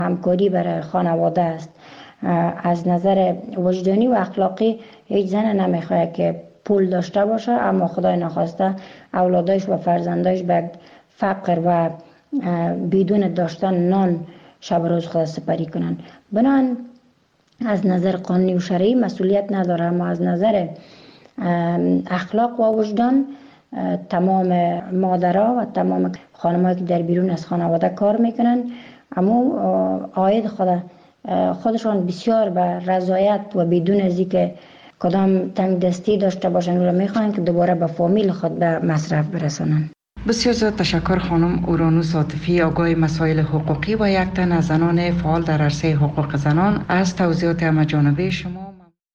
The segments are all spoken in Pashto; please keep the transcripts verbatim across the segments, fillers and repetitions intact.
همکاری برای خانواده است. از نظر وجدانی و اخلاقی هیچ زن نمیخواد که پول داشته باشه اما خدای نخواسته اولادش و فرزندش به فقر و بدون داشتن نان شب روز خود سپری کنن. بنابراین از نظر قانونی و شرعی مسئولیت نداره، اما از نظر اخلاق و وجدان تمام مادرها و تمام خانم‌هایی که در بیرون از خانواده کار میکنن اما عاید خود خودشان بسیار به رضایت و بدون از اینکه کدام تنگ دستی داشته باشن و میخوان که دوباره به فامیل خود به مصرف برسانن. بسیار زیاد تشکر خانم اورانوس عاطفی، آگاه مسائل حقوقی و یک تن از زنان فعال در عرصه حقوق زنان، از توضیحات همه‌جانبه شما.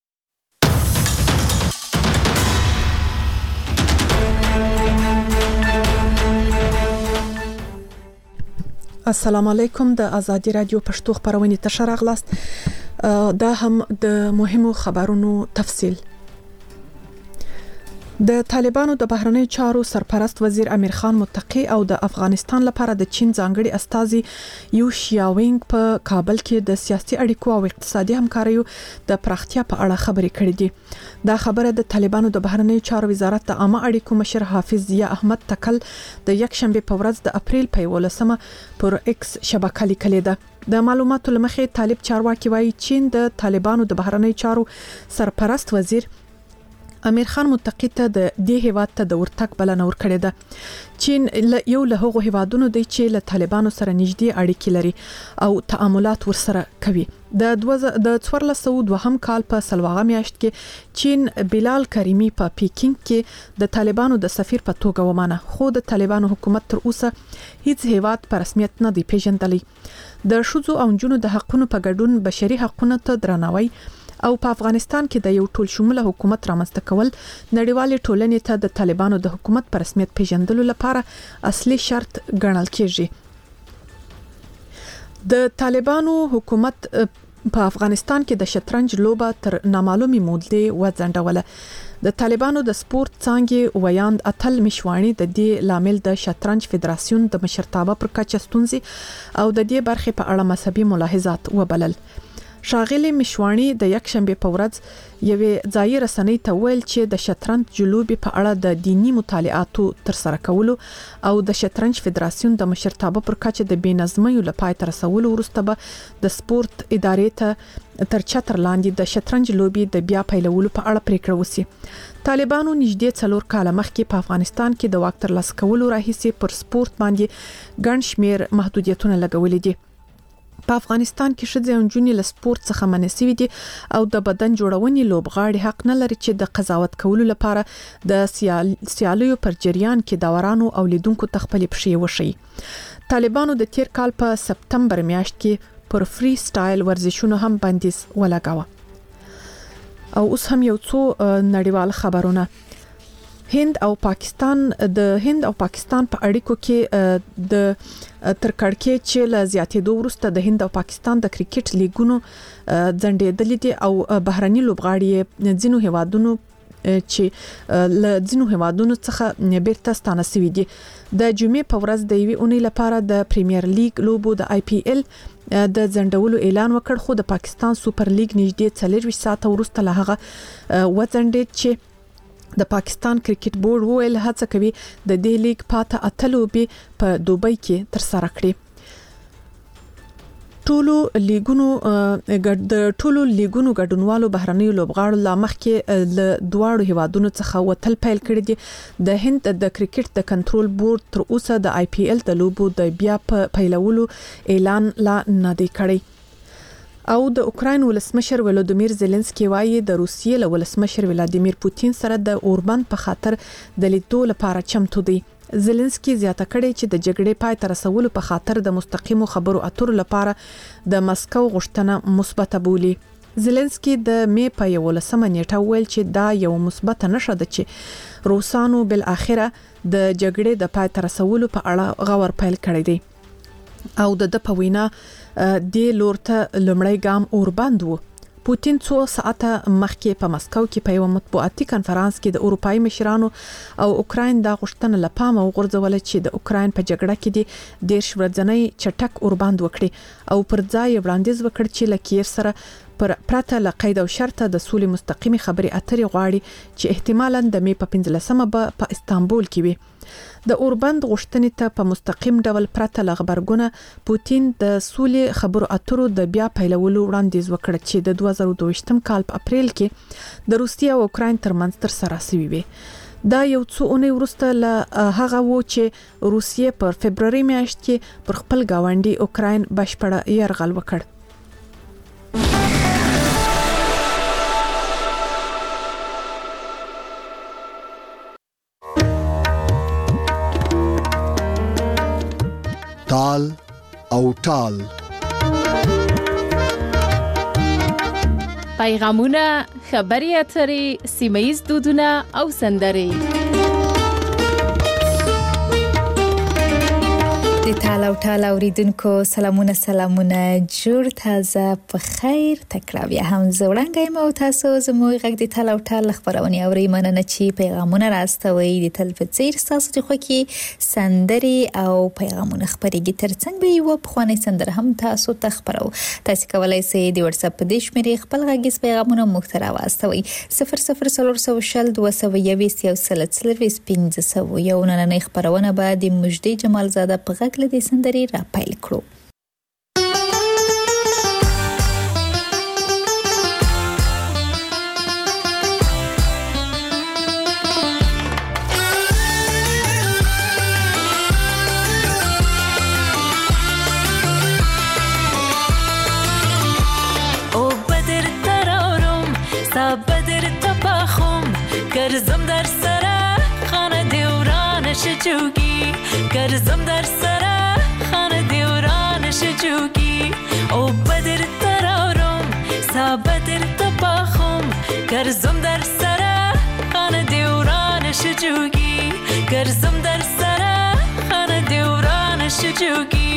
السلام علیکم. د آزادی رادیو پښتو خبرونه ته شراغلاست. دا هم د مهمو خبرونو تفصیل. د طالبانو د بهرنیو چارو سرپرست وزیر امیر خان متقی او د افغانستان لپاره د چین ځانګړي استازي یو شیاوینګ په کابل کې د سیاسي اړیکو او اقتصادي همکاریو د پراختیا په اړه خبرې کړې دي. دا خبره د طالبانو د بهرنیو چارو وزارت د عامه اړیکو مشر حافظ ضیا احمد تکل د یک شنبه په ورځ د اپریل په ولسمه پر ایکس شبکه لیکلې ده. د معلوماتو لمخې طالب چارواکي وایي چین د طالبانو د بهرنیو چارو سرپرست وزیر امیر خان متقی ته د دې هیواد ته د ورتګ بلنه ورکړې ده. چین یو له هغو هیوادونو دی چې له طالبانو سره نږدې اړیکې لري او تعاملات ورسره کوي. د د څوارلس سوه دوهم کال په سلواغه میاشت کې چین بلال کریمی په پیکینګ کې د طالبانو د سفیر په توګه ومانه، خو د طالبانو حکومت تر اوسه هیڅ هیواد په رسمیت نه دی پیژندلی. د ښځو او نجونو د حقونو په ګډون بشري حقوقو ته درناوی او په افغانستان کې د یو ټول شموله حکومت رامنځته کول نړیوالې ټولنې ته د طالبانو د حکومت په رسمیت پیژندلو لپاره اصلي شرط ګڼل کېږي. د طالبانو حکومت په افغانستان کې د شطرنج لوبه تر نامعلومې مودې وځنډوله. د طالبانو د سپورت څانګې ویاند اتل مشوانی د دې لامل د شطرنج فدراسیون د مشرتابه پر کچه ستونزې او د دې برخې په اړه مذهبي ملاحظات وبلل. شاغلی مشوانی د یک شنبه په ورځ یوې ځایي رسنۍ ته ویل چې د شطرنج لوبې په اړه د دینی مطالعاتو تر سره کولو او د شطرنج فدراسیون د مشرتابه پر کچه د بېنظمیو له پای ته رسولو وروسته به د سپورت ادارې ته تر چتر لاندې د شطرنج لوبې د بیا پیلولو په اړه پریکړه وسی. طالبانو نږدې څلور کاله مخکې په افغانستان کې د واک ترلاسه کولو راهیسې پر سپورت باندې ګڼ شمېر محدودیتونه لګولي دي. په افغانستان کې ښځې او نجونې له سپورت څخه منع شوي دي او د بدن جوړونې لوبغاړي حق نه لري چې د قضاوت کولو لپاره د سیال سیالیو پر جریان کې داورانو او لیدونکو ته خپلې پښې وښیي. طالبانو د تیر کال په سپتمبر میاشت کې پر فری سټایل ورزشونو هم بندیز ولګاوه. او اوس هم یو څو نړیوال خبرونه. هند او پاکستان د هند او پاکستان په اړیکو کې د تر کړکېچ چې له زیاتېدو وروسته د هند او پاکستان د کرکټ لیګونو ځنډېدلې دي او بهرني لوبغاړي ځینو هیوادونو چې له ځینو هیوادونو څخه بیرته ستانه شوي دي. د جمعې په ورځ د یوې اونۍ لپاره د پریمیر لیګ لوبو د آی پی ایل د ځنډولو اعلان وکړ، خو د پاکستان سوپر لیګ نږدې څلورویشت ساعته وروسته له هغه وځنډېد چې د پاکستان کرکټ بورډ وویل هڅه کوي د دې لیګ پاته اته لوبې په دوبۍ کې تر سره کړي. ټولو لیګونو د ټولو لیګونو ګډونوالو بهرنیو لوبغاړو لا مخکې له دواړو هیوادونو څخه وتل پیل کړي دي. د هند د کرکټ د کنټرول بورډ تر اوسه د آی پی ایل د لوبو د بیا په پیلولو اعلان لا نه دی کړی. او د اوکراین ولسمشر ولودیمیر زيلنسکي وایي د روسیې له ولسمشر ولادیمیر پوتین سره د اوربند په خاطر د لیدو لپاره چمتو دی. زيلنسکي زیاته کړې چې د جګړې پای ته رسولو په خاطر د مستقیمو خبرو اترو لپاره د مسکو غوښتنه مثبته بولي. زيلنسکي د مې په یولسمه نیټه ویل چې دا یو مثبته نښه ده چې روسانو بل اخره د جګړې د پای ته رسولو په اړه غور پیل کړی دی. او د د پوینا د لورته لمړی ګام اوربند وو. پوتین څو ساعته مخکې په مسکو کې په یو مطبوعاتي کانفرنس کې د اروپאי مشرانو او اوکراین د غوښتنې لپاره وغورځول چې د اوکراین په جګړه کې د دیرش ورځنۍ چټک اورباند وکړي او پر ځای وړاندیز وکړ چې لکیر سره پر پرته له قید او شرط د سولې مستقيمي خبري اترې غواړي چې احتمالاً د می په پنځلسمه به په استانبول کې وي د اوربند غوښتنې ته په مستقیم ډول پرته له خبرګونه پوتین د سولې خبرو اترو د بیا پیلولو وړاندیز وکړ چې د دوه زره دوه ویشتم کال په اپریل کې د روسیې او اوکراین ترمنځ تر سره شوی وي. دا یو څو اونۍ وروسته له هغه و چې روسیې په فبرवरी میاشت کې پر خپل گاونډي اوکراین بشپړه یرغل وکړ. تال او تال پیغامونه، خبري اترې، سیمه‌ییز دودونه او سندرې. د تال او تال اوریدونکو سلامونه سلامونه جوړ تازه په خیر تکرار بیا هم زوړنګ یم او تاسو زموږ غږ د تال او تال خبرونه اوري. مننه چې پیغامونه راستوي د تلویزیون تاسو ته خوکي سندري او پیغامونه خبرېږي. ترڅنګ به یو په خوانې سندره هم تاسو ته خبرو. تاسو کولای شئ د واتس اپ د شمیرې خپل غږیز پیغامونه مخترا واستوي صفر صفر صفر صفر شل دوه سوه یویشت یو سل څلوېښت پنځه سوه یو. نننۍ خبرونه به د مجدي جمالزاده په غږ له دې سندري را پیل کړو. او بدر ترارم سا بدر تباخم کرزم در سره خانه دیورانش جوگی کرزم در سره خانه دیورانش جوگی. او بدر ترارم سا بدر تباخم کرزم در سره خانه دیورانش جوگی کرزم در سره خانه دیورانش جوگی.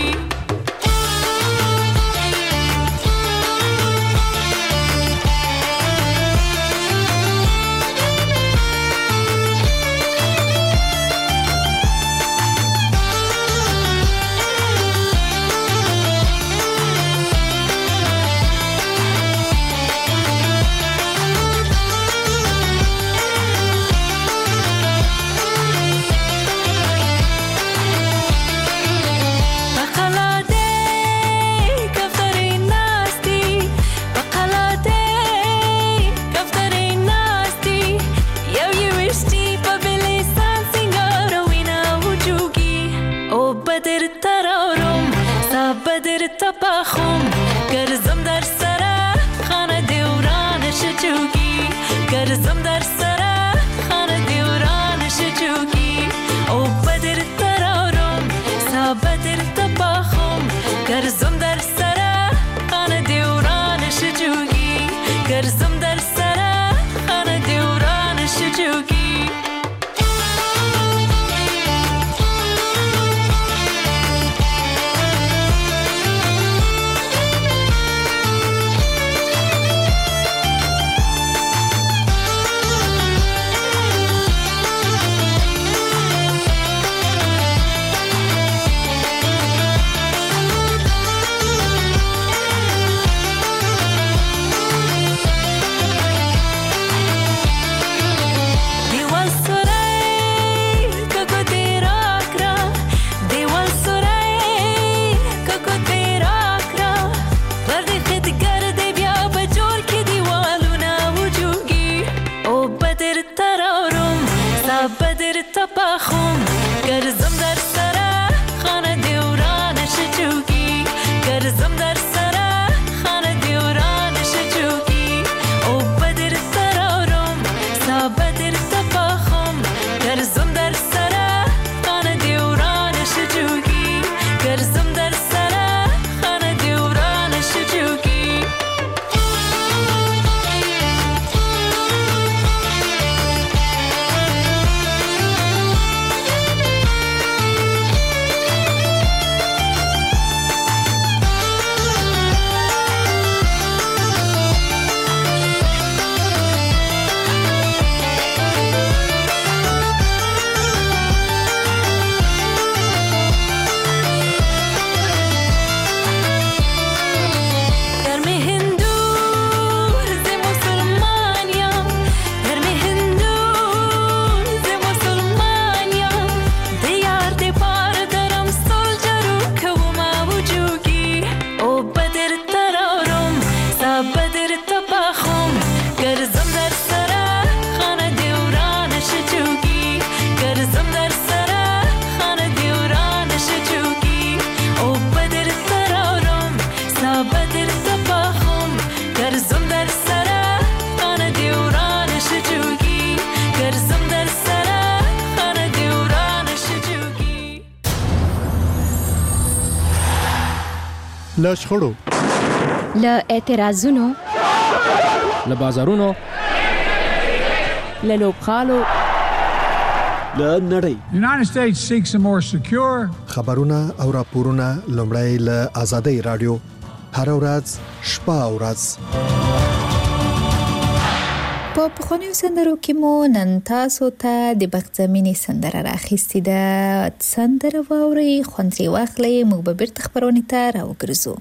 له شخړو، له اعتراضونو، له بازارونو، له لوبغالو، له نړۍ. United States seeks a more secure خبرونه او راپورونه لومړی له آزادۍ رادیو هر ورځ شپه او ورځ. په پخوانیو سندرو کې مو نن تاسو ته د بغزمینې سندره راخیستې ده. سندره واورئ، خوند ترې واخلئ، موږ به بیرته خپرونې ته راوګرځو.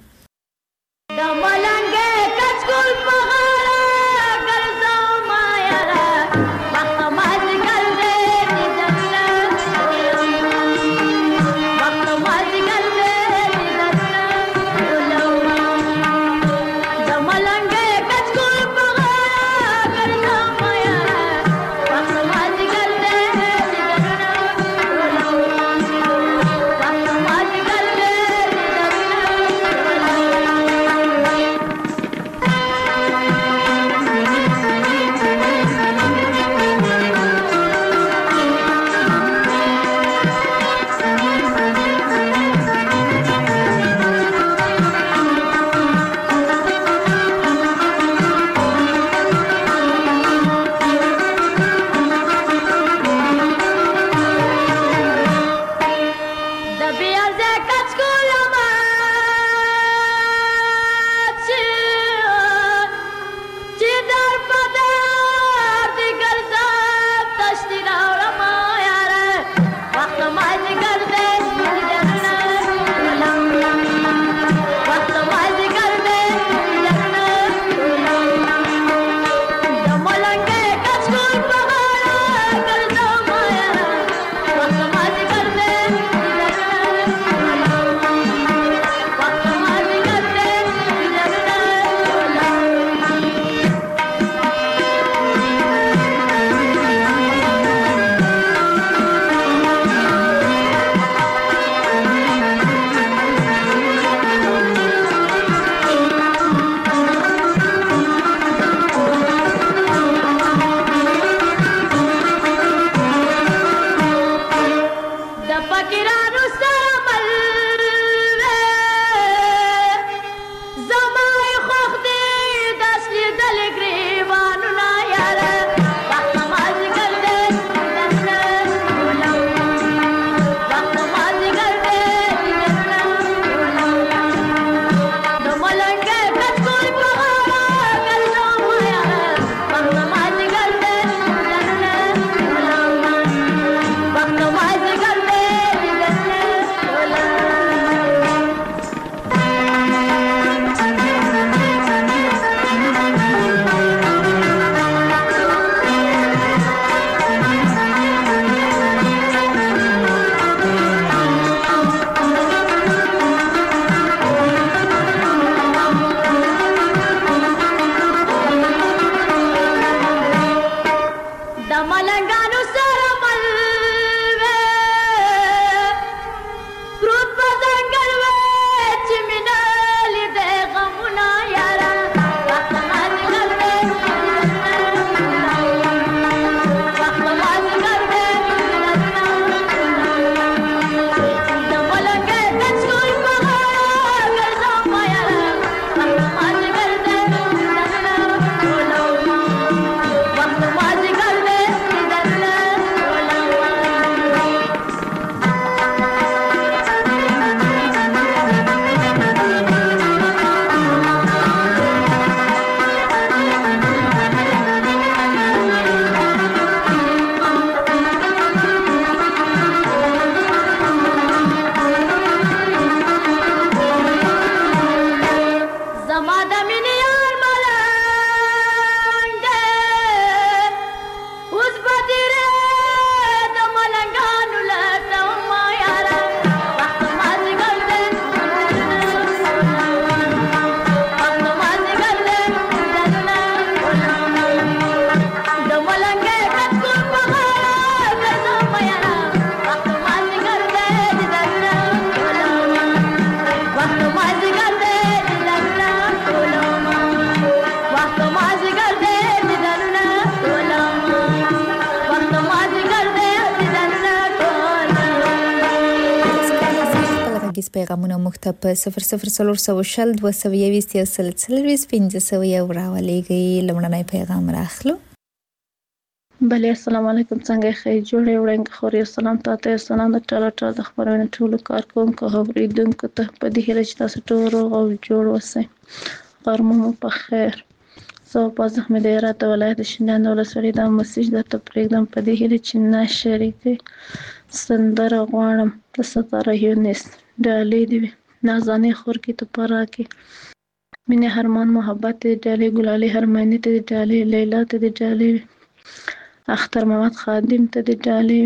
سیمایز پیغامونه مختب صفر صفر صفر صفر شل دو سوه یویست یو سل سلویز پنځه سوه یو راولېږئ. لومړنی پیغام راخلو. بله السلام علیکم، څنګه خیر جوړې وړاندې خوري. السلام تاسو ته سلام د ټاله ټاله د خبرونه ټولو کارکونکو اوریدونکو ته په دې هیله چې تاسو ټول روغ او جوړ اوسئ. غرمه په خیر. زه په زحمت د هرات ولایت شینډنډ ولسوالۍ د مسیج د تپریدم په دې هیله چې نه شریکي سندره غواړم د ستاره یونس ډالۍ دی نازانې خور کې ته پرا کې مینه هرمان محبت د ډالۍ ګلالي هرمانی ته د ډالۍ لیلا ته د ډالۍ اختر محمد خادم ته د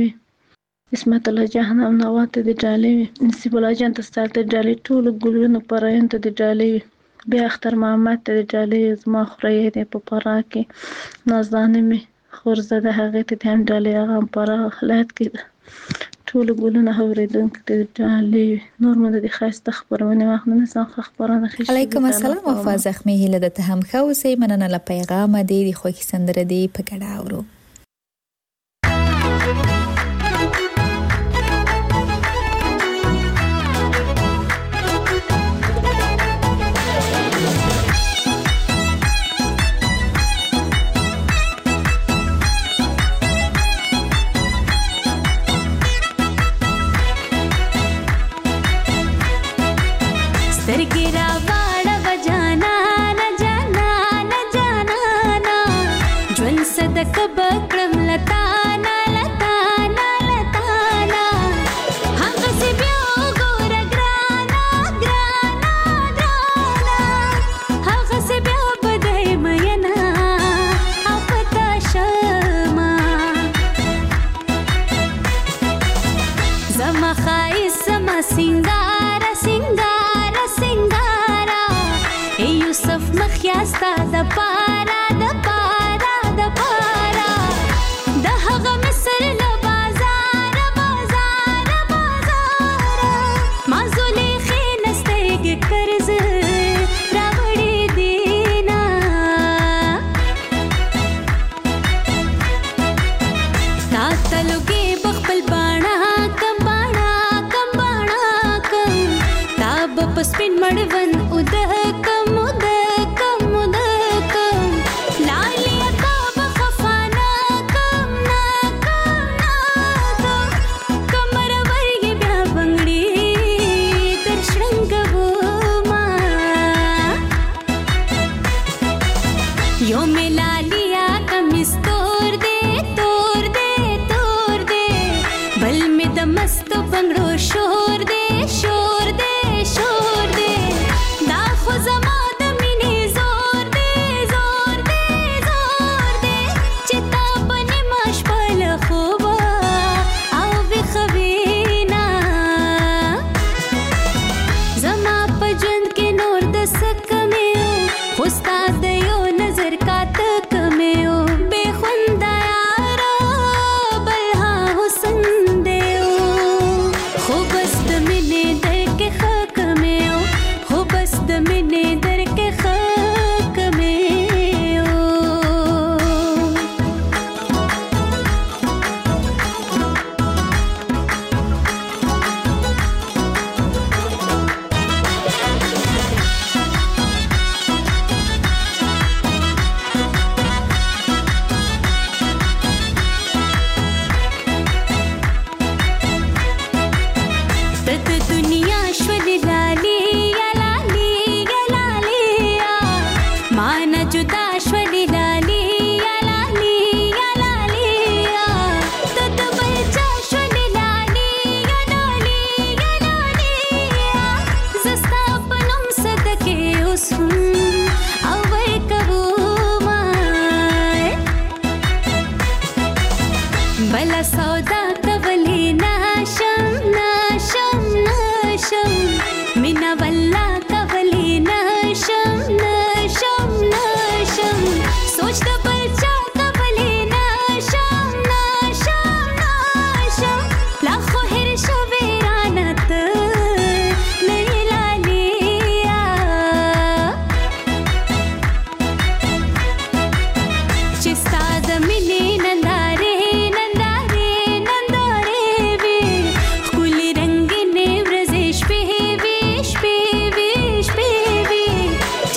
ډالۍ اسمت الله جهنم نوا ته د ډالۍ نصیب الله جان ته ستاسو د ډالۍ ټول ګلونو پرایان ته د ډالۍ بیا اختر محمد ته د ډالۍ زما خوري د په پرا کې نازانه می خورزده هغه ته هم ډالۍ هغه هم پرا خلات کې ټول ګلونه اوریدونکو ته د ډالۍ نور مده د خاصه خبرونه واخلنه څنګه خبرونه خښ علیکم السلام وفا زخمی هله د ته هم خوسه مننه ل پیغام دی د خو کې سندره دی په ګډا اورو. سپین مړون او د کم د کم د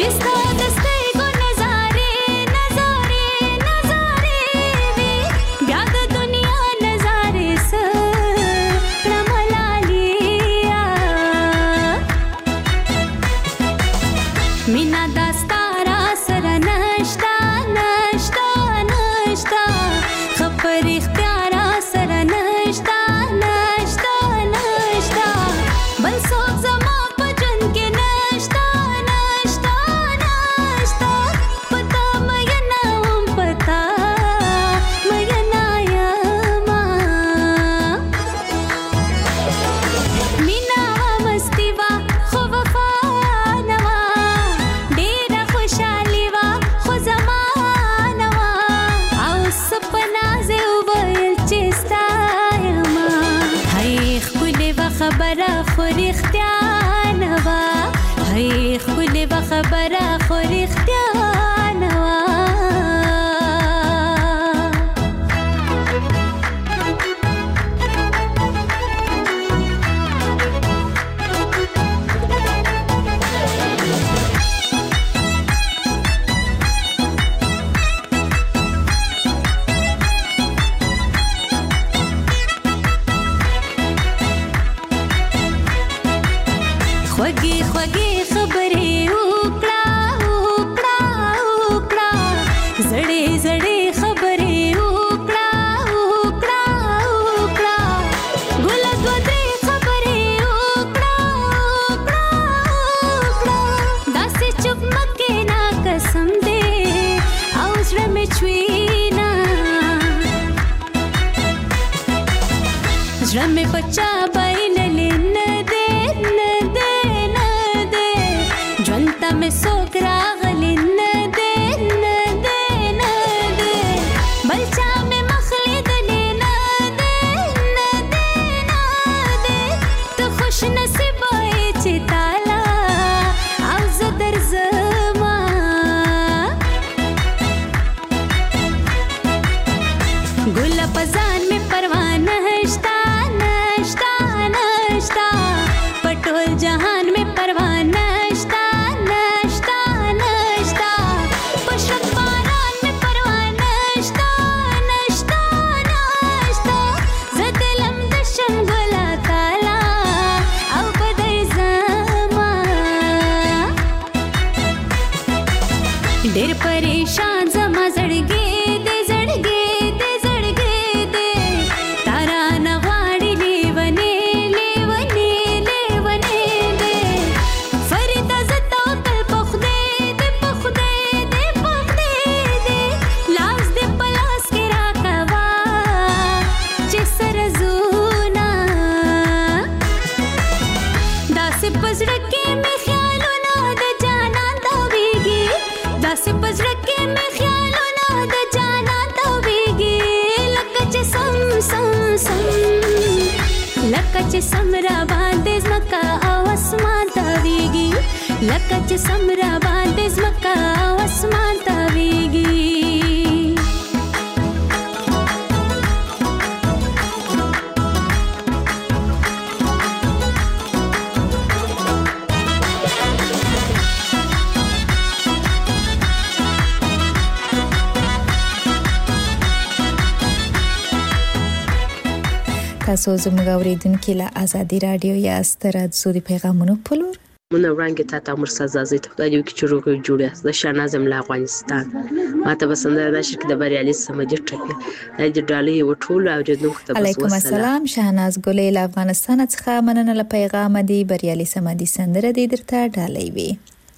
تاسو زموږ اوریدونکو له ازادي رادیو یا ستر د پیغامونو پلور مونږ وړاندې ته تاسو مرسته زازي ته د یو کې چروګ جوړه د شاهناز مل افغانستان ماته بسنده د شرکت د بریالي سمجه ټکی د ډالۍ وټول او د نوښت په علیکم السلام شاهناز ګلې له افغانستان څخه مننه له پیغام دی بریالي سمدي سندره د درته ډالۍ وي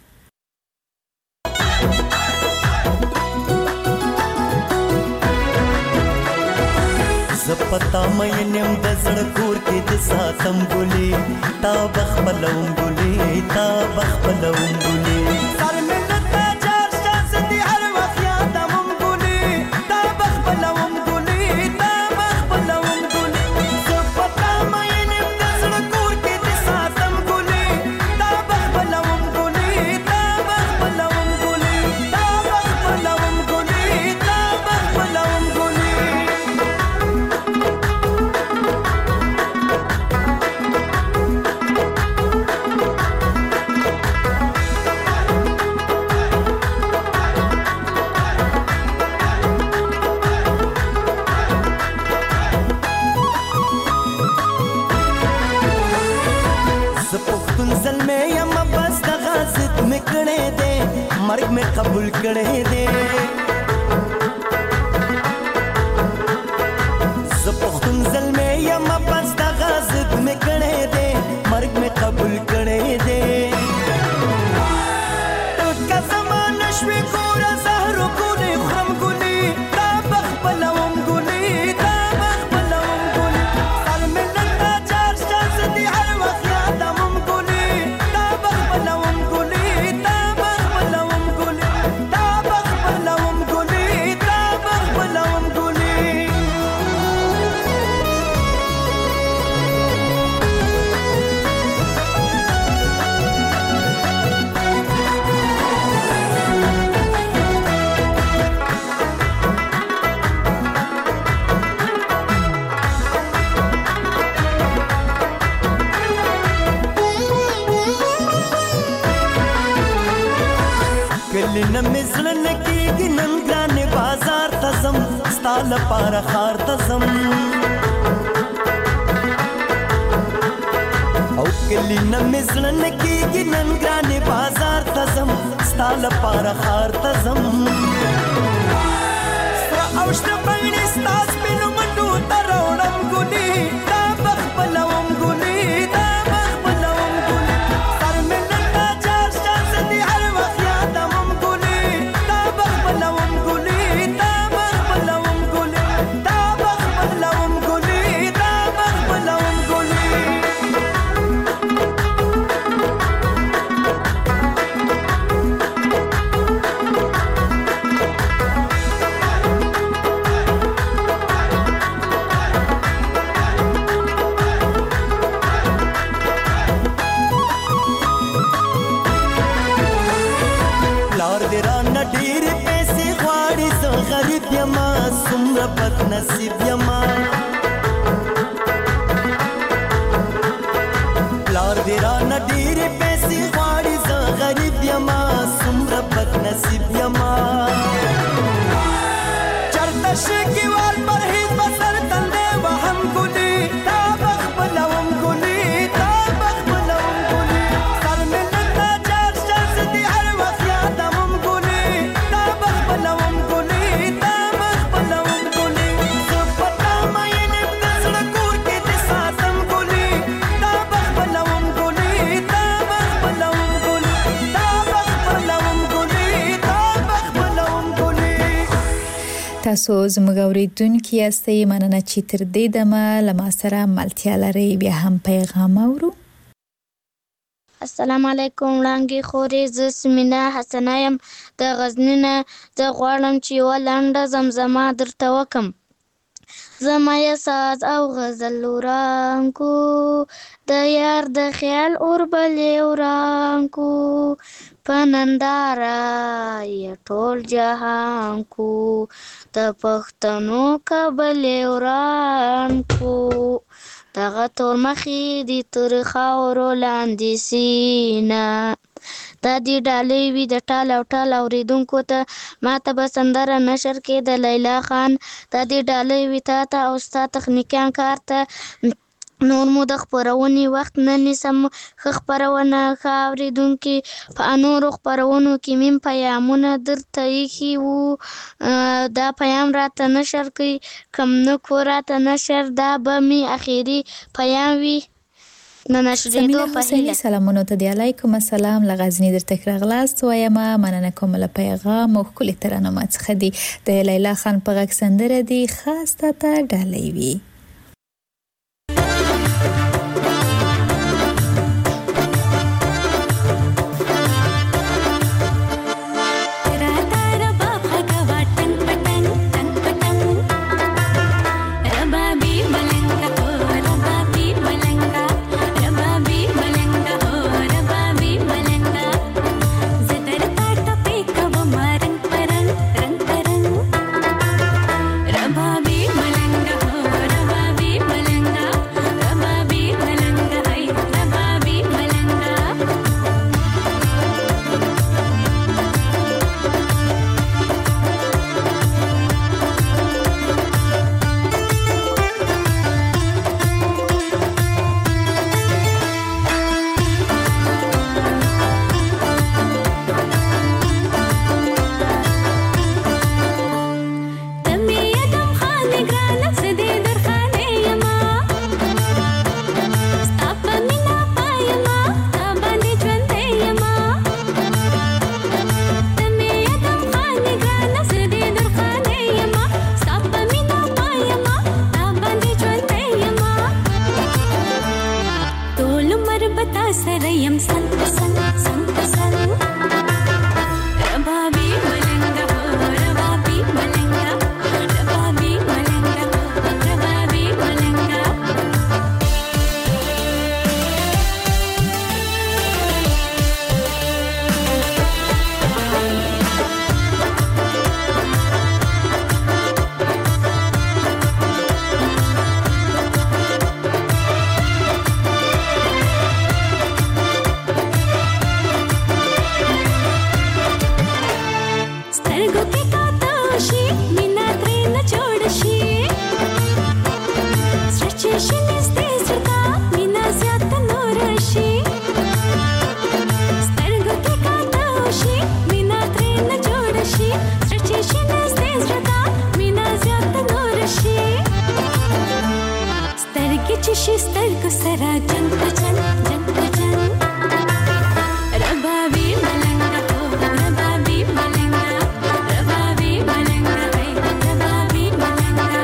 زپتا مې نیم د زړه کور کې د ساتم ګلې تا بخپلوم ګلې تا بخپلوم ګلې سر مې نته چار شاس دي هر وخت یادوم ګلې تا بخپلوم ګلې تا بخپلوم ګلې زپتا مې نیم د زړه کور کې د ساتم ګلې تا بخپلوم ګلې تا بخپلوم ګلې تا بخپلوم ګلې تا بخپلوم ګلې مرګ مې قبول کړې دې زه پښتون زلمې یم بس دغه ضد مې کړې دې مرګ مې قبول کړې دې ټوټکه زما نشوې ګوره زهر ګلې خورم ګلې تا بخپلوم ګلې تا بخپلوم ګلې سر مې نن تا چار شاز دي هر وخت یادوم ګلې تا بخپلوم ګلې تا بخپلوم ګلې تا بخپلوم ګلې تا بخپلوم ګلې کلی نمې زړه نه کېږي نن ګرانې بازار ته ځم ستا لپاره ښار ته ځم او کلی نمې زړه نه کېږي نن ګرانې بازار ته ځم ستا لپاره ښار ته ځم سره او شنه بڼې ستا سپینو منډو ته راوړم ګلې تا بخپلوم ګلې تا بخپلوم ګلې سر مې نن تا چار شاز دي هر وخت یادوم ګلې تا بخپلوم ګلې تا بخپلوم ګلې تا بخپلوم ګلې تا بخپلوم ګلې پلار دې رانه ډېرې پیسې غواړي زه غریب یمه څومره بد نصیب یمه پلار دې رانه ډېرې پیسې غواړي زه غریب یمه څومره بد نصیب یمه چرته شکیوال پرهیز به سر تندی وهم ګلې تا بخپلوم ګلې تا بخپلوم ګلې سر مې نن تا چار شاز دي هر وخت یادوم ګلې تا بخپلوم ګلې تا بخپلوم ګلې زه په تا مین یم د زړه کور کې دې ساتم ګلې تا بخپلوم ګلې تا بخپلوم ګلې تا بخپلوم ګلې تا بخپلوم ګلې تاسو زموږ اوریدونکي یاستئ مننه چې تر دې دمه له ما سره ملتیا لرئ بیا هم پیغام اورو السلام علیکم وړانګې خورې زه سمینا حسنه یم د غزني نه زه غواړم چې یوه لنډه زمزمه درته وکم زما یې ساز او غزل ورانکو د یار د خیال اور بلې ورانکو په ننداره یې ټول جهان کو د پښتنو کبلې ورانکو دغه تور مخې دي تر خاورو لاندې سینه دا دې ډالۍ وي د ټال او ټال اورېدونکو ته ما ته به سندره نشر کې د لیلا خان دا دې ډالۍ وي تا ته او ستا تخنیکیان کار ته نور مو د خپرونې وخت نه نیسم ښه خپرونه ښه اورېدونکي په نورو خپرونو کې مې پیامونه درته ایښي وو دا پیام راته نشر کوي کم نه کو راته نشر دا به مې اخري پیام وي نه نشریدو په هیله سلامونه ته دی علیکم السلام لغزنی درته راغلاست وایم مننه کوم له پیغام او کلی ترانه څخه دی د لیلا خان په غږ سندره دی خاص ته ډالۍ وی Rabbi Malanga ho سرچې شنه ستې زړه مینا زیات نور شي سترګې چې شي سترګو سره جنگ په جنگ جنگ په جنگ ربابي ملنګه هو ربابي ملنګه ربابي ملنګه هي ربابي ملنګه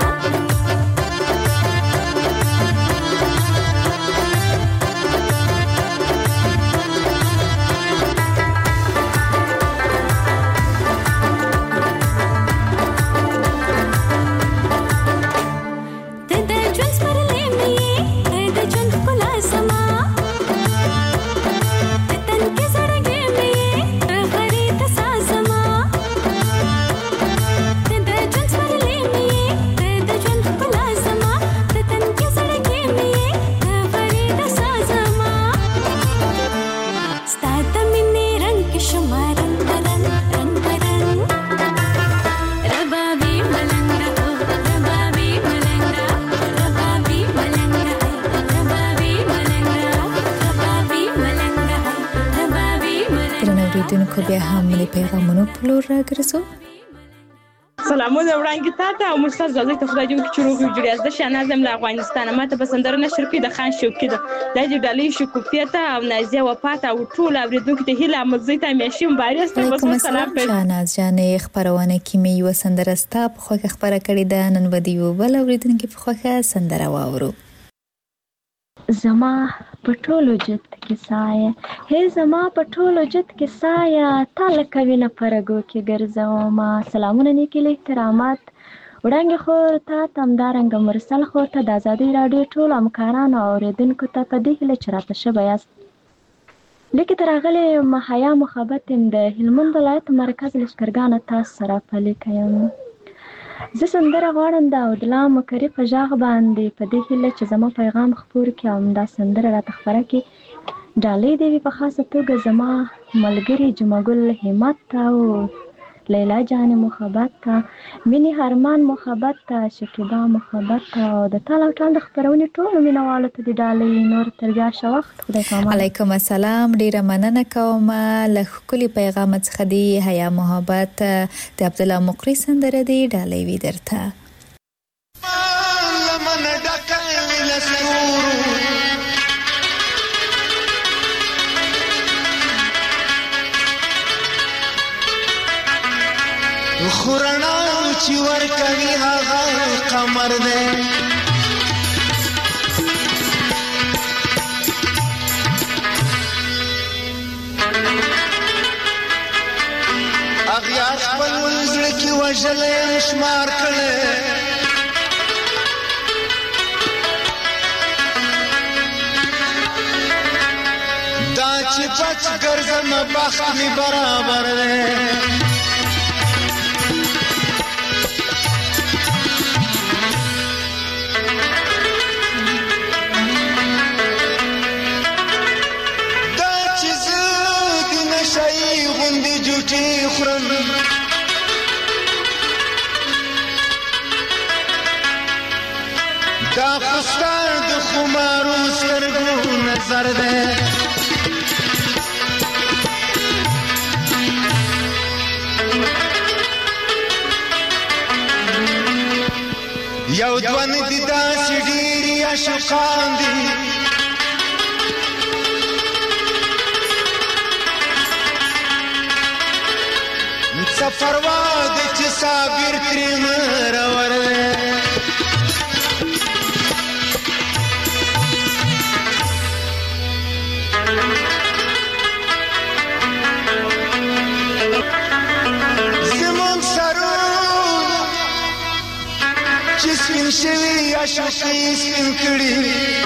دونکو بیا هم له پیغامونو پلور راګرځو سلامونه وړاندې تاته او مرسل زازي ته خدای دې وکړي چې روغ جوړ یاست. د شاهنازم له افغانستان ماته په سندره نشر کې د خان شوقي ده د دې ډالۍ شکوفیته او نازیه وفات او ټول اوریدونکو ته هیله مزي ته میشم باري ست بس سلام په شاهناز جانې خبرونه کې مې یو سندره ستا په خوخه خبره کړې ده نن ودیو بل اوریدونکو په خوخه سندره واورو. زما پټولو جت کې سایه هي زما پټولو جت کې سایه تل کوي نه پرګو کې ګرځوم. سلامونه نیکي له احترامات وړاندې خو ته تمدارنګ مرسل خو ته د آزادۍ رادیو ټول امکانانو اوریدونکو ته په دې هله چرته شبه یاست. لیکي ترغله محیا محبت د هلمند ولایت مرکز لشکرګان تاسو سره پلي کوم. زه سندره غواړم د اودلا مکرې په ژغ باندې په دې هیله چې زما پیغام خپور کړي او دا سندره راته خبره کړي. ډالۍ دی په خاصه توګه زما ملګری جمعګل همت او لیلا جان محبت ته مینی هرمان محبت ته شکیبا محبت ته او د تعالی تعالی خبرونه ټول مینوالو ته د ډالۍ نور تر بیا شوخت خدای کوم. علیکم السلام ډیره مننه کوم له کلی پیغام څخه دی حیا محبت د عبد الله مقری سندره دی ډالۍ وی درته لمن ډکل لسور خورنا چې ور کوي هغه قمر دی اغیار خپل زړه کې وژلې شمار کړي دا چې پچ ګرځم بخت می برابر دی خورم دا خستار د خمارو سترګو نظر ده یو دوان دي داسې ډېرې عاشقان دي سفروا د چې صابر کریم راور زمون سرو چې سپین شوي عاشقي سپین کړي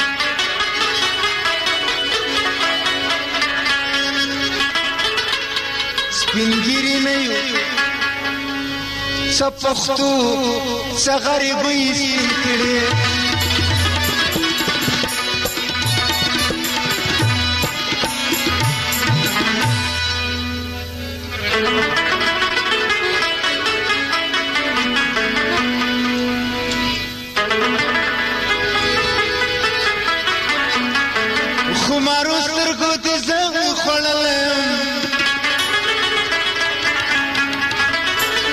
سپینګيري نه یو سپختو سغریبې سپین کړي خمارو سترګو ته زغ خړلم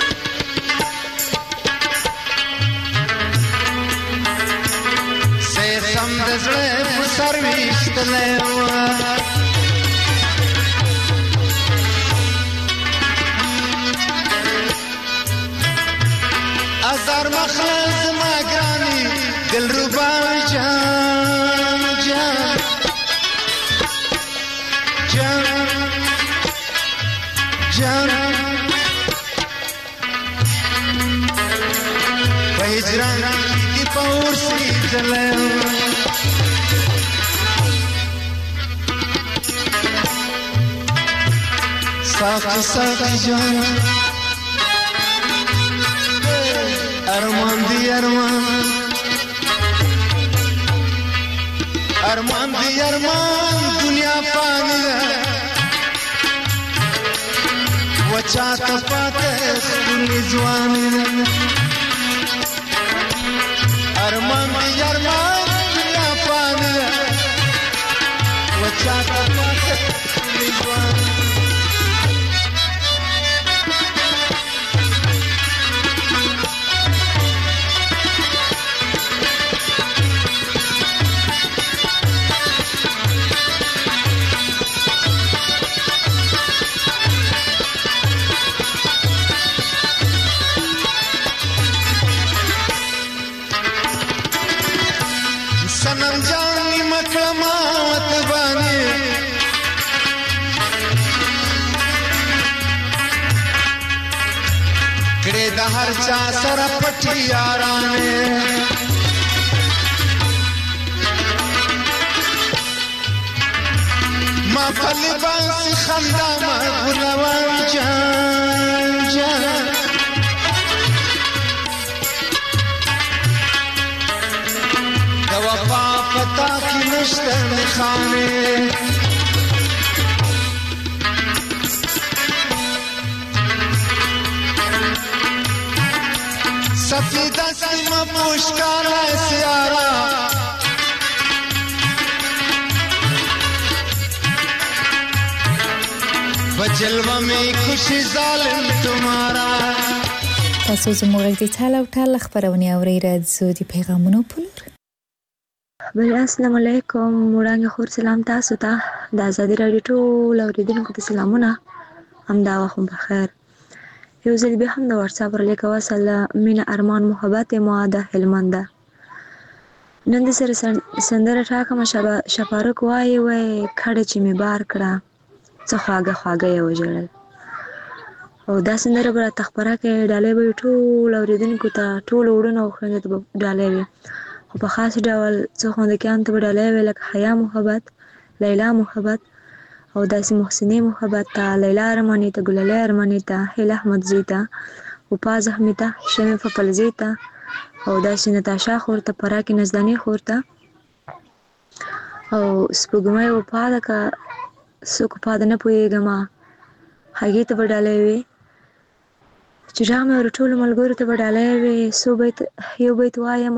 سپېڅلی ازار مخله زما ګرانې دلربا جان جان جان جان په هجران کې په ورسېدلی ساقي ساقي جان ارمان دی ارمان ارمان دی ارمان دنیا فانی ده وچا ته پاته ستونی ځواني ده ارمان دی ارمان دنیا فانی ده وچا ته پاته ستونی ځواني सनम जानी मकमात बानी कड़े द हर चा सर पठी याराने मां फली बांसी खंदा मां गुलवान जान जान वफा पता की नश्ते में खाने सफीदा सीमा पुष्कार है सियारा बजलवा में खुशी जालिम तुम्हारा تاسو زموږ د ټاله او ټاله خبرونه اورئ راځو د پیغامونو په لور. بل السلام علیکم وړاندې خور سلام تاسو ته د ازادي رادیو ټول اوریدونکو ته سلامونه همدا وخت بخیر یو ځل به هم د واتس اپ پر لیکه وصله مینا ارمان محبت ما د هلمند نن د سره سندره ټاکه مشابه شفارک وای وای کړه چې می بار کړه څه خواږه خواږه یو جوړل او دا سندره بر تخبره کې ډالې به ټول اوریدونکو ته ټول وړونه او خوند ته ډالې وي خو په خاص ډول څه خوند کې ان ته ډالې وي لکه حیا محبت لیلا محبت او داسې محسنی محبت ته لیلا ارمانی ته ګلالۍ ارمانی ته هیل احمد زیتا او پاز احمد شمه فپل زیتا او داسې نتاشا خورته پراکې نزدانی خورته او سپوږمۍ او پاده کا سو کو پاده نه پويګم هغه ته ډالې وي چې جامه ورټول ملګرو ته ډالې وي سو بیت یو بیت وایم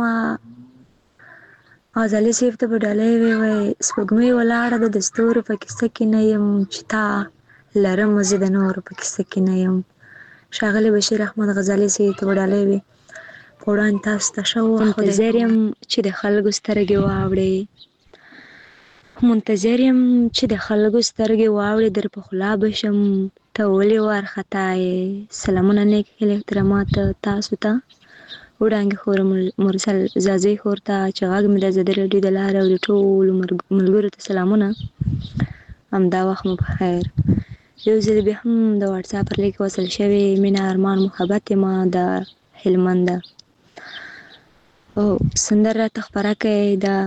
ازالي سیف ته ډالې وي وای سپوږمۍ ولاړه د دستور په کیسه کې نه يم چې تا لرم مزید نور په کیسه کې نه يم شاغله بشیر احمد غزالی سیف ته ډالې وي پوډان تاسو ته شو منتظر يم چې د خلکو سترګې واوړي منتظر يم چې د خلکو سترګې واوړي در په خلا بشم ته ولې وار خطای سلامونه نیک احترامات تاسو ته وړاندې خور مرسل زازي خورته چې هغه مې د زده رډي د لار او ټول ملګرو ته سلامونه همدا وخت مو په خیر یو ځل به هم د واتس اپ پر لیک وصل شوی مینا ارمان محبت ما د هلمند او سندره تخبره کې دا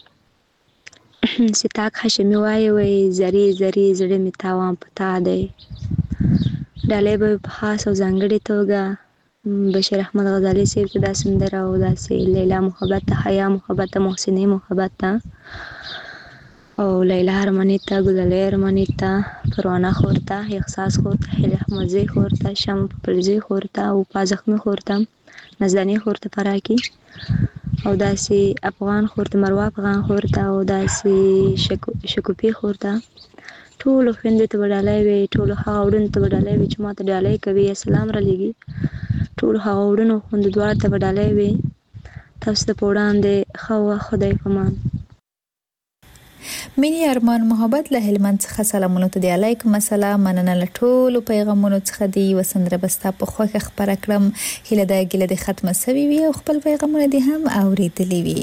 ستاک هاشمي وای وای زری زری زړه می تاوان پتا دی ډالې به په خاص او ځانګړي توګه بشیر احمد غزالی سیب ته دا سندره او داسې لیلا محبت ته حیا محبت ته محسنی محبت ته او لیلا ارمانی ته ګلالۍ ارمانی ته پروانه خورته احساس خورته هیل احمد زی خورته شم پلزی خورته او پازخمی خورته نزدانی خورته پراکی او داسې افغان خورته مروه افغان خورته او داسې شکو شکوپی خورته ټول خويندې ته ډالۍ وي ټول هغه وډن ته ډالۍ وي چې ماته ډالۍ کوي سلام را لګي ټول هغه وډن خوند دوار ته ډالۍ وي تاسو ته پوډان دي خو خدای پامان مینی ارمان محبت له هلمند څخه سلامونه ته دی علیکم السلام مننه له ټولو پیغامونو څخه دی وسندره بستا په خوخه خبره کړم هله د ګله د ختمه سوي وي او خپل پیغامونه دي هم اوریدلی وي.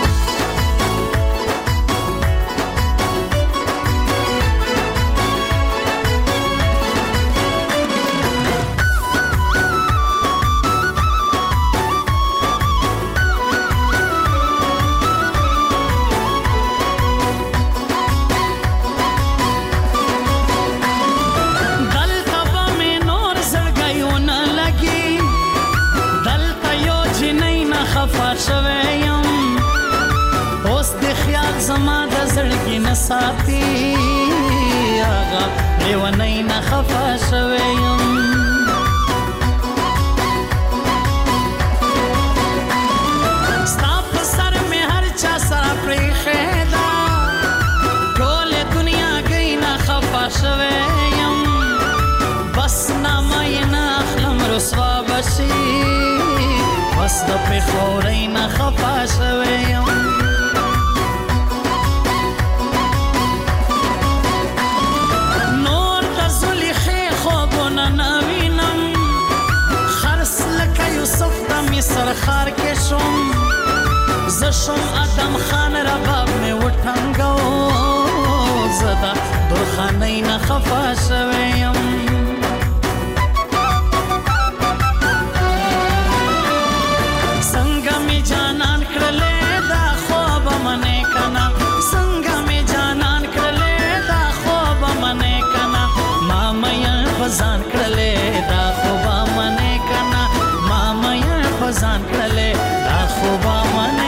ساتي آغا لیونی نه خفا شویم ستا په سر می هر چا سره پریښې ده ټولې دنیا گئی نه خفا شویم بس نامه یې نه اخلم رسوا بشي بس د پېښورۍ نه خفا شویم سرخار کې شوم زه شوم ادم خان رباب مې وټنګو زدا درخانۍ نه خفا شویم څنګه مې جانان کړلې دا خوب منې کنا څنګه مې جانان کړلې دا خوب منې کنا ما مې فزان کړلې دا خوب منې کنا ما مې فزان کړلې دا خوب منې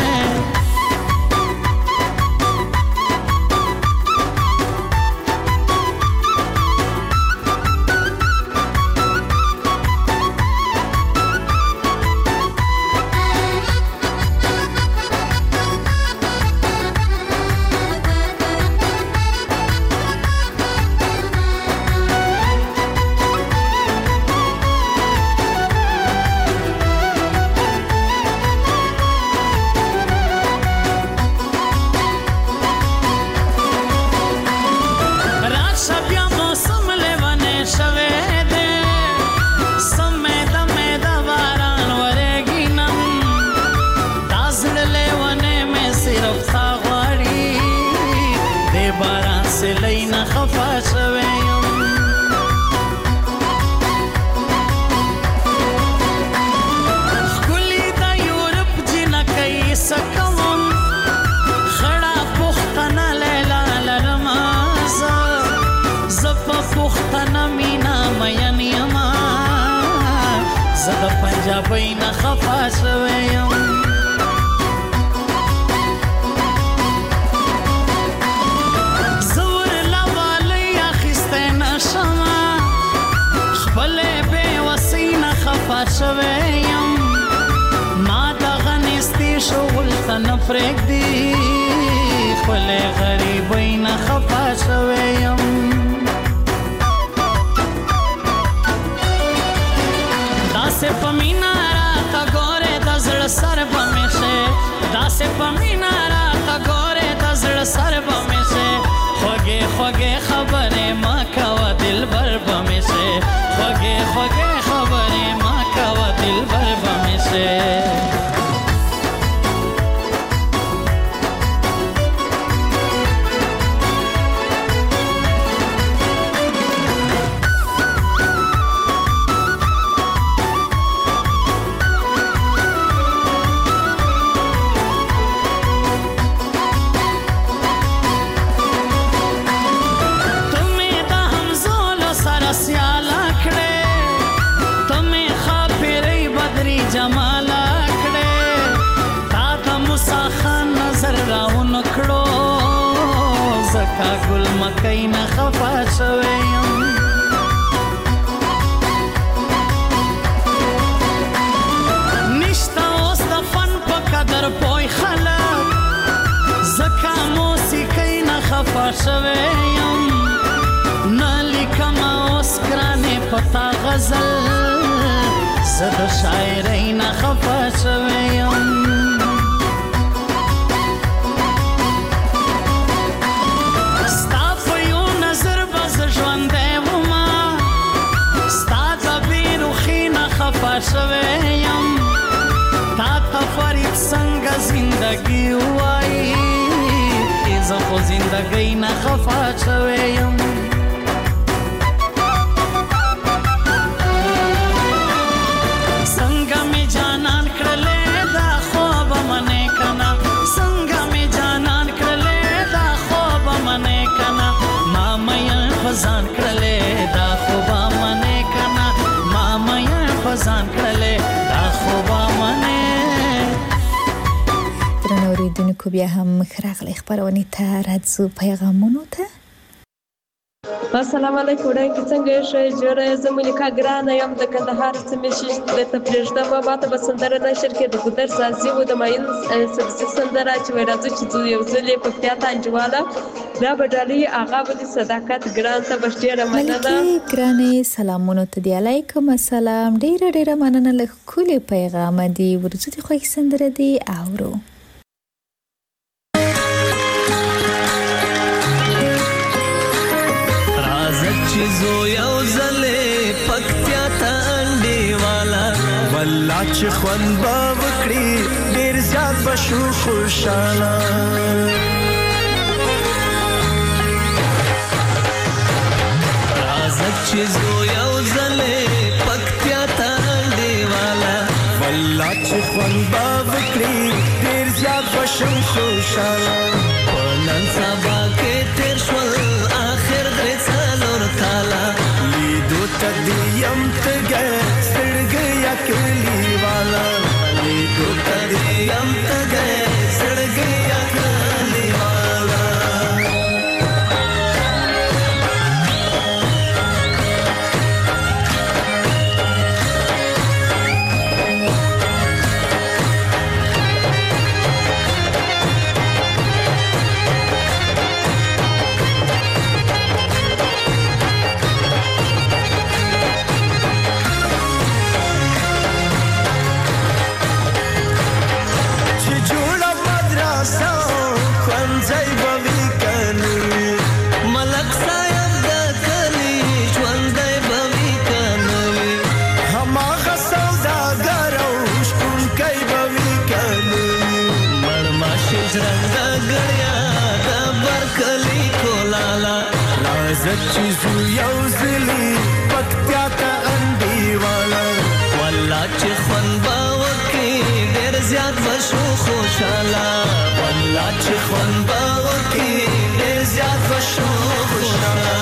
پنجابی نه خفا شویم زور لوالی اخیسته نشما خپل بے وسی نه خفا شویم ما دغه نستی شغل ته نه پرېږدي خپل غریبی نه خفا شویم داسې په مینا راته ګورې د زړه سر به مې شې داسې په مینا راته ګورې د زړه سر به مې شې خوږې خوږې خبرې ما کوه دلبر به مې شې خوږې خوږې خبرې ما کوه دلبر به مې شې گل مکای نه خفا شویم نشتا اوس د فن په قدر پوی خلک زکا موسیقی نه خفا شویم نه لیکم اوس ګرانې پتا غزل زه د شاعرۍ نه خفا شویم شوی یم تا ته فرید څنګه زندګي وایي زه خو زندګۍ نه خفه شوی یم څنګه مې جانان کړلې دا خوب منې کنه څنګه مې جانان کړلې دا خوب منې کنه ما مې فزان کړلې دا خوب منې کنه ما مې فزان کړلې دا خوب منې درنو اوریدونکو بیا هم راغلی خبرونه ته راځو پیغامونو ته السلام علیکم ډاکټر څنګه شې جوړه زمونیکا ګرانه یم د کندهار سیمې شې د تفریشته په ماته بسندره نشر کې د ګودر سازي و د ماین سبزي سندره چې ورځ چې یو ځلې په پیاته انجواله دا بدالي هغه د صداقت ګران ته بشټیره مننه ګرانه سلامونه ته دی علیکم السلام ډیر ډیر مننه له کلی پیغام دی ورته خو سندره دی اورو چیزو یو زله پکتیا ته انډي والا والله چې خوان با وکړي ډیر زیات بشو خوشاله راځه چیزو یو زله پکتیا ته انډي والا والله چې خوان با وکړي ډیر زیات بشو خوشاله پنن سبا کې تیر شول اخر درې تالا لیدو تدیم تگه سڑگیا کلی والا لیدو تدیم تگه سڑگیا کلی والا چیزو یو زلی پکتیا تا انډي والا والله چې خوان با وکي ډېر زیات بشو خوشاله والله چې خوان با وکي ډېر زیات بشو خوشاله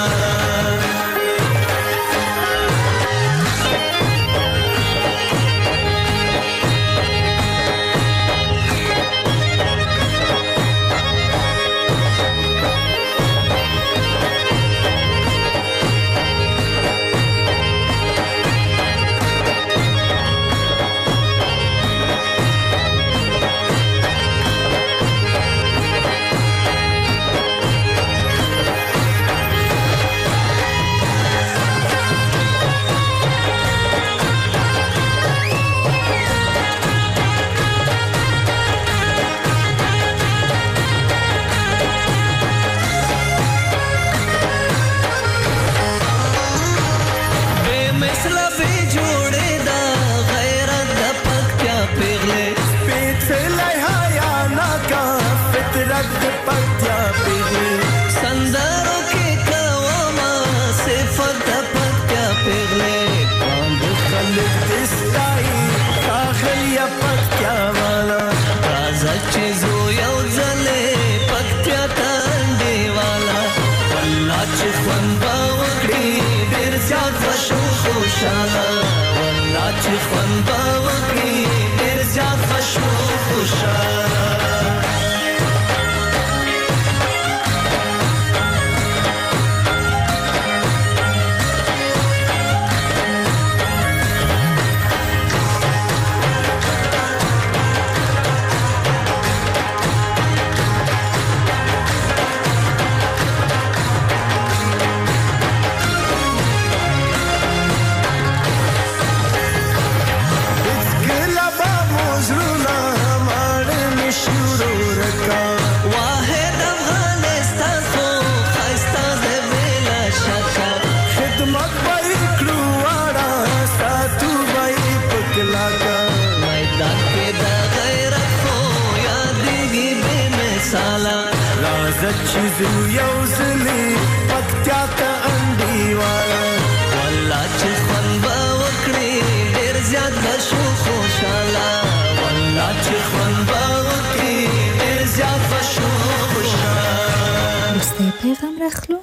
چې زو یو ځلې پکتیا ته انډیوال والله چې خوند به وکړي ډېر زیات به شو خوشحاله والله چې خوند به وکړي ډېر زیات به شو خوشحاله. وروستی پیغام راخلو.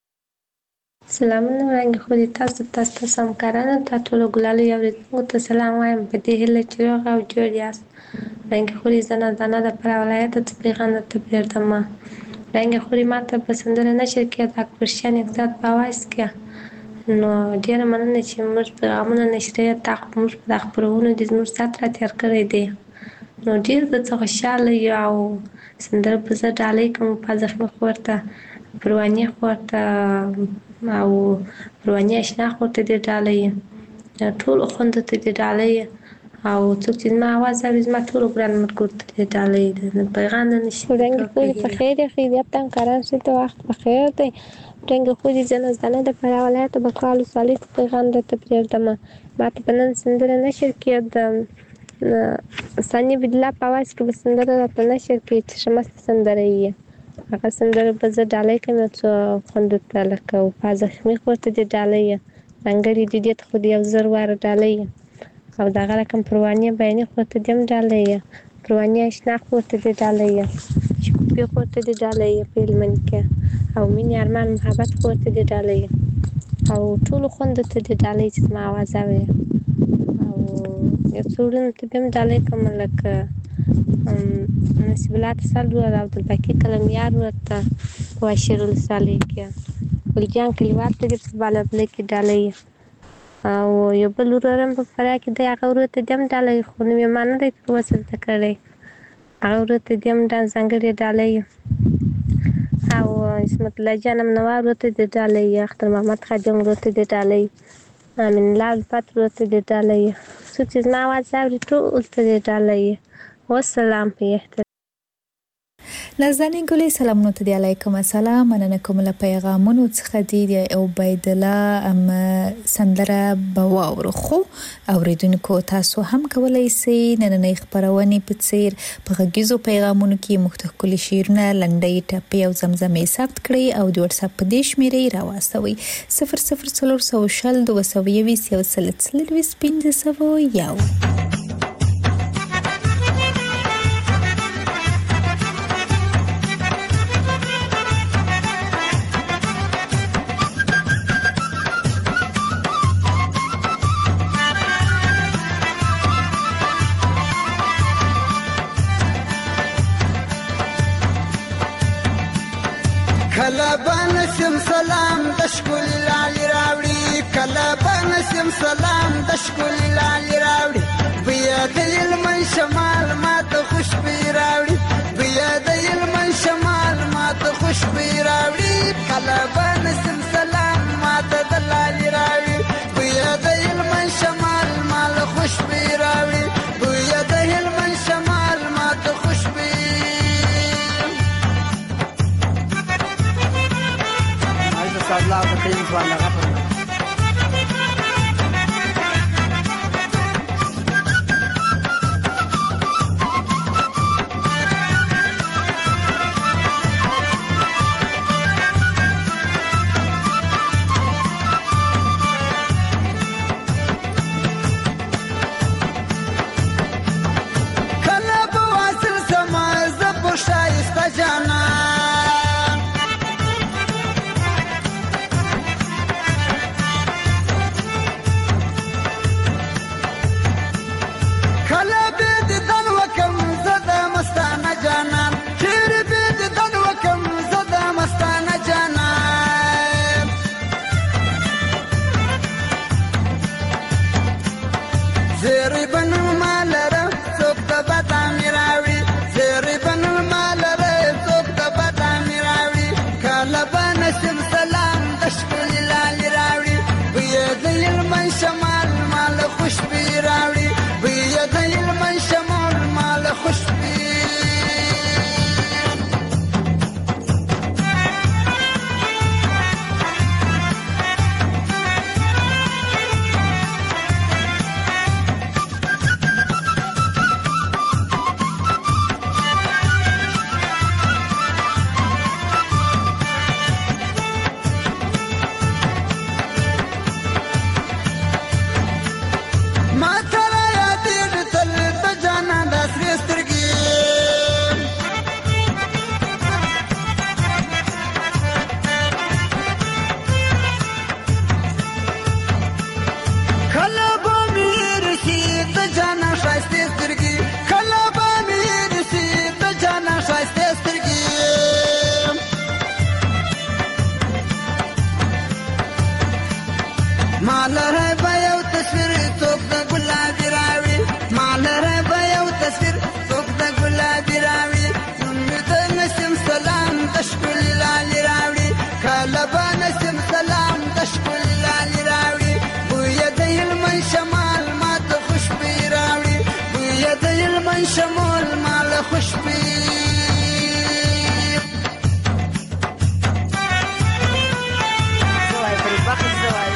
سلامونه وړاندې خو دې تاسو تاسو ته همکارانو ته ټولو ګلالو اورېدونکو ته سلام وایم په دې هیله چې روغ او جوړ یاست. وړاندې خو دې زه نازانه د فراه ولایت څخه پیغام درته پرېږدم. وړاندې خو دې ما ته په سندره نشر کې د اکبرشاه نهضت په اواز کې نو ډېره مننه چې موږ پیغامونه نشریه تا خو موږ په دغه خپرونو دې زموږ ساعت را تېر کړی دی نو ډېر درڅه خوشحاله یو او سندره په زه ډالۍ کوم په زخمي خور ته پروانې خور ته او پروانې اشنا خور ته دې ډالۍ ټولو خویندو ته دې ډالۍ او څوک چې زما اواز اوري زما ټولو ګران ملګرو ته دې ډالۍ پیغام د نشي وړاندې خو دې په خیر یې خیریت ته همکاران شي ته وخت په خیر دی. وړاندې خو دې زه نازدانه د فراه ولایت بقال ولسوالۍ ته پیغام درته پرېږدم. ما ته په نن سندره نشر کې د ثانیه بدله په اواز کې به سندره راته نشر کړي چې ښه مسته سندره یې هغه سندره به زه ډالۍ کوم یو څو خویندو ته لکه وفا زخمي خور ته دې ډالۍ ځانګړې دې ته خو دې یو زر واره ډالۍ او دغه رقم پروانې بیاني خور ته دې هم ډالۍ پروانې اشنا خور ته دې ډالۍ شکوفي خور ته دې ډالۍ په هلمند کې او مینې ارمان محبت خور ته دې ډالۍ او ټولو خویندو ته دې ډالۍ چې زما اواز اوري او یو څو وروڼو ته به هم ډالۍ کوم لکه نصیب الله تسل ورور او عبدالباقي قلمیار ورور ته په واشیر ولسوالۍ کې ګلجان کلیوال ته دې په بالابلۍ کې ډالۍ او یو بل ورور هم په فراه کې دی هغه ورور ته دې هم ډالۍ خو نوم یې ما نه دی تر اوسه زده کړی هغه ورور ته دې هم ځانګړې ډالۍ او عصمت الله جان امنوار ورور ته دې ډالۍ اختر محمد خادم ورور ته دې ډالۍ امین الله الفت ورور ته دې ډالۍ څوک چې زما اواز اوري ټول ته دې ډالۍ والسلام په احترام. نازنین ګلې سلامونه ته دی علیکم السلام مننه کوم له پیغامونو څخه دی او عبید الله ام سندره بواور خو اوریدونکو تاسو هم کولای شئ نننې خبرونه په څیر په غږیزو پیغامونو کې مختلف شعرونه لنډۍ ټپې او زمزمې ثبت کړئ او د واتس اپ په دې شمیرې راوستوي صفر صفر څلور سو شل دوه سو یویس یو سل څلوېښت پنځه سوه یو. کله بنسم سلام د شکل لالی راوړي کله بنسم سلام د شکل لالی راوړي بیا د علمن شمال ماته خوشبوي راوړي بیا د علمن شمال ماته خوشبوي راوړي کله بنسم سلام ماته د لالی راوړي بیا د علمن شمال مال خوشبوي راوړي بیا د علمن شمال ماته خوشبوي الله په دې ځوان هغه کله په واصل سما ز په شایسته جانا شمال مال خوشبي راوړي بیا د علمن شمال مال خوشبي شمول مال خوشبي زوای پرې بخت زوای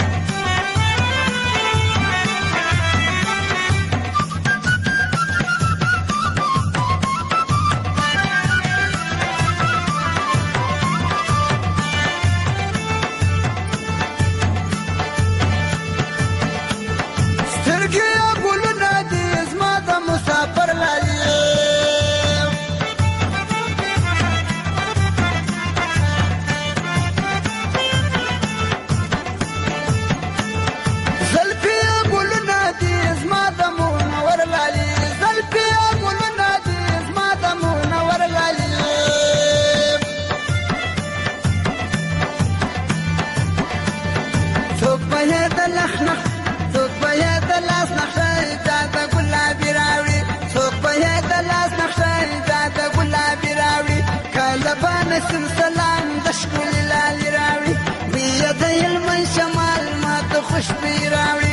نسم سلام دشكل لالي راوي بيدي المن شمال ما تخش بيراوي